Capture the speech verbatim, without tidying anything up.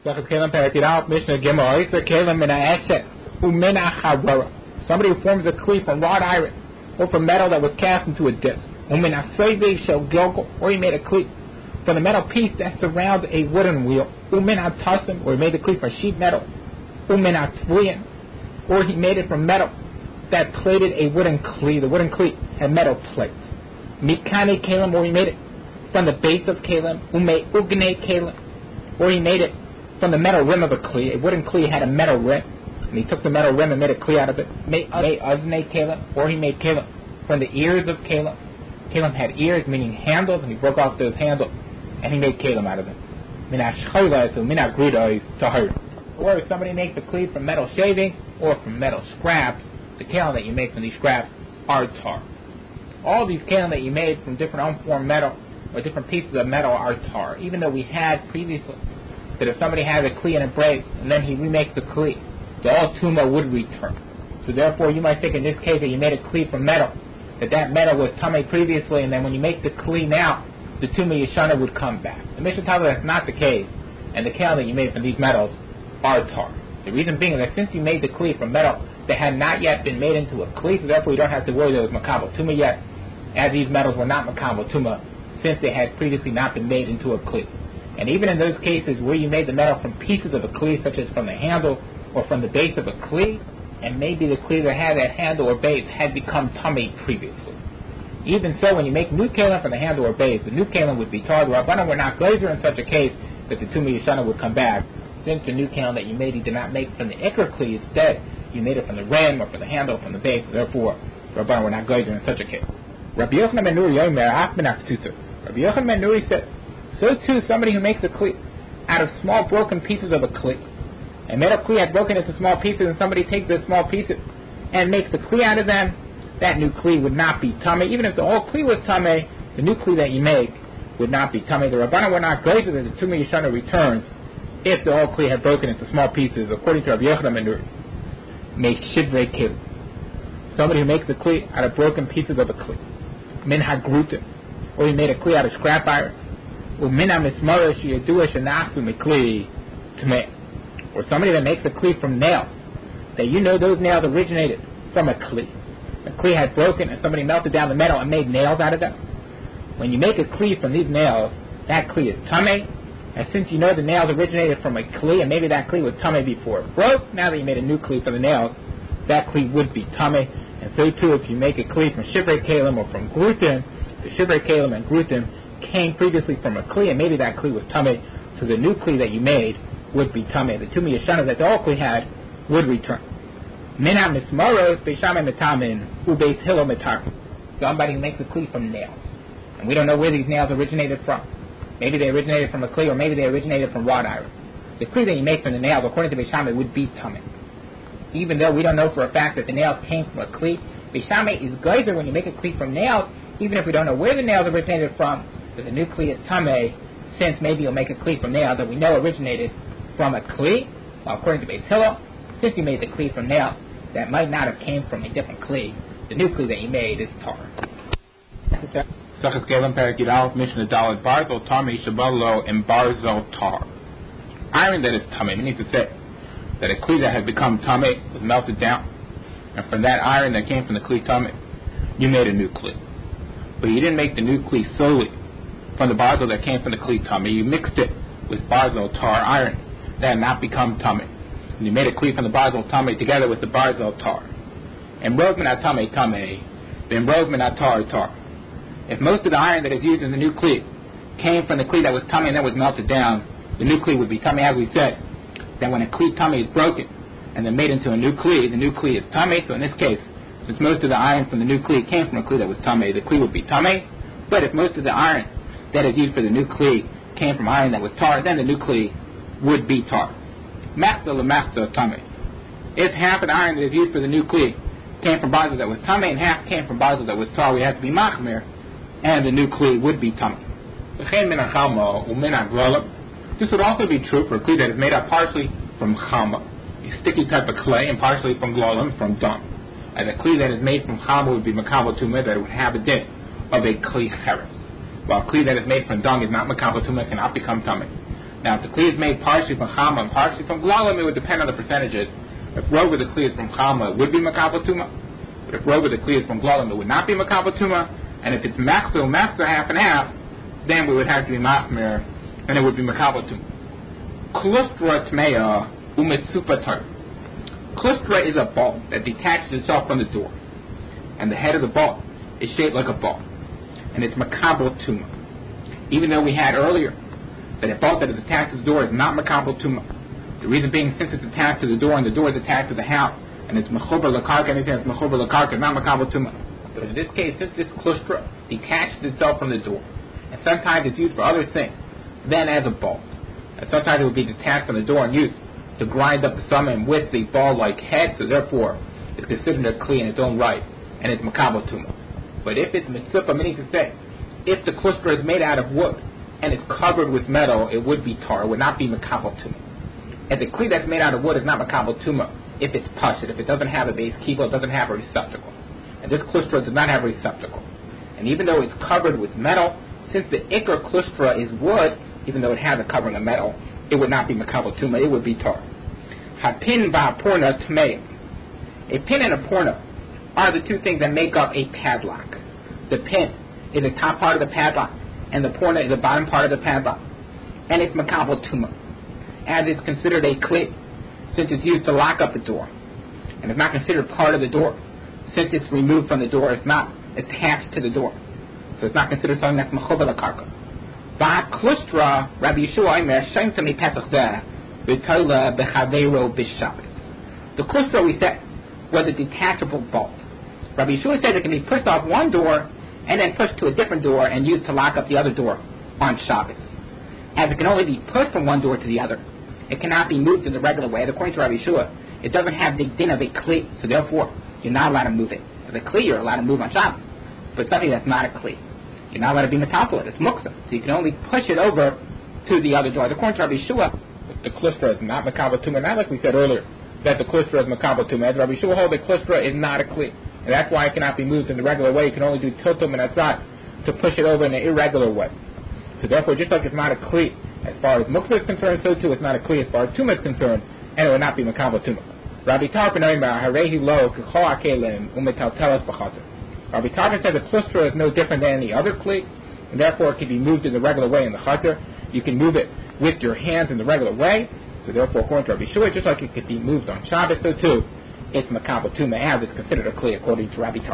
Somebody who forms a kli from wrought iron or from metal that was cast into a disc. Or he made a kli from the metal piece that surrounds a wooden wheel. Or he made a kli from sheet metal. Or he made it from metal that plated a wooden kli. The wooden kli had metal plates. Mikane kalim, or he made it from the base of kalim. Ume ugne kalim, or he made it from the metal rim of a kli. A wooden kli had a metal rim, and he took the metal rim and made a kli out of it. Made uzne kalim, or he made kalim from the ears of kalim. Kalim had ears, meaning handles, and he broke off those handles, and he made kalim out of them. Or if somebody makes a kli from metal shaving or from metal scraps, the kalim that you make from these scraps are tar. All these kalim that you made from different unformed metal or different pieces of metal are tar, even though we had previously that if somebody has a kli and a break and then he remakes the kli, the all tuma would return. So therefore you might think in this case that you made a kli from metal, that that metal was tame previously, and then when you make the kli now, the tuma yeshana would come back. The Mishnah tells us that's not the case, and the kalim that you made from these metals are tar. The reason being that since you made the kli from metal that had not yet been made into a kli, so therefore you don't have to worry that it was makabel tuma yet, as these metals were not makabel tuma since they had previously not been made into a kli. And even in those cases where you made the metal from pieces of a kli, such as from the handle or from the base of a kli, and maybe the kli that had that handle or base had become tummy previously. Even so, when you make new kalim from the handle or base, the new kalim would be tar. The Rabbanan were not glazer in such a case that the tuma yeshana would come back, since the new kalim that you made, you did not make from the ikar kli. Instead, you made it from the rim or from the handle, from the base. Therefore, the Rabbanan were not glazer in such a case. Rabbi Yochanan ben Nuri Yomer Af ben Aktuta. Rabbi Yochanan ben Nuri said, so too somebody who makes a kli out of small broken pieces of a kli, and metal kli had broken into small pieces, and somebody takes those small pieces and makes a kli out of them, that new kli would not be tameh. Even if the whole kli was tameh, the new kli that you make would not be tameh. The Rabbanan were not glazer that the tuma yeshana returns if the whole kli had broken into small pieces, according to Rabbi Yochanan ben Nuri. Make shidrei kli. Somebody who makes a kli out of broken pieces of a kli. Min hagrutim, or he made a kli out of scrap iron. Or mina mismara sheyadua shenasu mikli tameh. Or somebody that makes a kli from nails, that you know those nails originated from a kli. The kli had broken and somebody melted down the metal and made nails out of them. When you make a kli from these nails, that kli is tameh. And since you know the nails originated from a kli, and maybe that kli was tameh before it broke, now that you made a new kli for the nails, that kli would be tameh. And so too, if you make a kli from shivrei kalim or from grutim, the shivrei kalim and grutim came previously from a kli, and maybe that kli was tameh, so the new kli that you made would be tameh. The tuma yeshana that the old kli had would return. Mina mismaros beishamay metamin ubeis hilo metar. Somebody who makes a kli from nails, and we don't know where these nails originated from. Maybe they originated from a kli, or maybe they originated from wrought iron. The kli that you make from the nails, according to beishamay, would be tameh. Even though we don't know for a fact that the nails came from a kli, beishamay is geyser when you make a kli from nails, even if we don't know where the nails originated from, that the new kli is tameh, since maybe you'll make a kli from nails that we know originated from a kli. Well, according to Beis Hillel, since you made the kli from nails that might not have came from a different kli, the new kli that you made is tar. Sachas Kelim Perek Yud Mishnah Dalet Barzel Tamei Shabalo and Barzel Tar. Iron that is tamei, meaning to say that a kli that had become tamei was melted down, and from that iron that came from the kli tamei, you made a new kli. But you didn't make the new kli solely from the barzel that came from the kli tamei. You mixed it with barzel tar iron that had not become tamei, and you made a kli from the barzel tamei together with the barzel tar. And rogman atamei tamei, then rogman atar tar. If most of the iron that is used in the new kli came from the kli that was tamei and then was melted down, the new kli would be tamei. As we said, that when a kli tamei is broken and then made into a new kli, the new kli is tamei. So in this case, since most of the iron from the new kli came from a kli that was tamei, the kli would be tamei. But if most of the iron that is used for the new kli came from iron that was tar, then the new kli would be tar. Machza lemachza tamei. If half of the iron that is used for the new kli came from barzel that was tamei and half came from barzel that was tar, we have to be machmer, and the new kli would be tamei. This would also be true for a kli that is made up partially from chama, a sticky type of clay, and partially from glolim, from dung. And a kli that is made from chama would be makabel tumah, that it would have a din of a kli cheres. While a kli that is made from dung is not makabel tumah, cannot become tamei. Now, if the kli is made partially from chama and partially from glalim, it would depend on the percentages. If rover the kli is from chama, it would be makabel tuma. But if rover the kli is from glalim, it would not be makabel tuma. And if it's mechzel, mechzel half and half, then we would have to be machmir, and it would be makabel tuma. Klustra tmeya umetsupa tar. Klustra is a ball that detaches itself from the door, and the head of the ball is shaped like a ball, and it's makabel tuma. Even though we had earlier that a bolt that is attached to the door is not makabel tuma. The reason being, since it's attached to the door and the door is attached to the house, and it's mechuber lakarka, anything that's mechuber lakarka is not makabel tuma. But in this case, since this klustra detaches itself from the door, and sometimes it's used for other things than as a bolt, and sometimes it will be detached from the door and used to grind up the summon with the ball-like head, so therefore it's considered a kli in its own right, and it's makabel tuma. But if it's mitzvah, meaning to say, if the klustra is made out of wood and it's covered with metal, it would be tar, it would not be makabel tuma. And the kli that's made out of wood is not makabel tuma if it's pashut, if it doesn't have a base kibble, it doesn't have a receptacle. And this klustra does not have a receptacle. And even though it's covered with metal, since the ikar klustra is wood, even though it has a covering of metal, it would not be makabel tuma, it would be tar. Hapin v'haporna tmei. A pin and a porna are the two things that make up a padlock. The pin is the top part of the padlock, and the porna is the bottom part of the padlock. And it's makabel tuma, as it's considered a kli, since it's used to lock up a door. And it's not considered part of the door, since it's removed from the door, it's not attached to the door. So it's not considered something that's mechuber lakarka. V'haklustra, Rabbi Yeshua Omer, shem tami pesach zeh, v'tola b'chaveiro b'shabbos. The klustra, we said, was a detachable bolt. Rabbi Yeshua said it can be pushed off one door and then pushed to a different door and used to lock up the other door on Shabbos. As it can only be pushed from one door to the other, it cannot be moved in the regular way. And according to Rabbi Yeshua, it doesn't have the din of a kli, so therefore you're not allowed to move it. As a kli, you're allowed to move on Shabbos, but something that's not a kli, you're not allowed to be metalpul. It's muksa, so you can only push it over to the other door. According to Rabbi Yeshua, the klustra is not makabel tuma, not like we said earlier that the klustra is makabel tuma. As Rabbi Yeshua holds, the klustra is not a kli. And that's why it cannot be moved in the regular way. You can only do tiltum and atzat to push it over in an irregular way. So therefore, just like it's not a kli as far as muksa is concerned, so too it's not a kli as far as tuma is concerned, and it will not be makabel tuma. Rabbi Tarfon Omer, harehi lo k'chol hakelim umetaltelas b'chater. Rabbi Tarfon said the klustra is no different than any other kli, and therefore it can be moved in the regular way in the chater. You can move it with your hands in the regular way. So therefore, according to Rabbi Yeshua, just like it could be moved on Shabbos, so too it's makabel tuma, as it's considered a kli according to Rabbi Tarfon.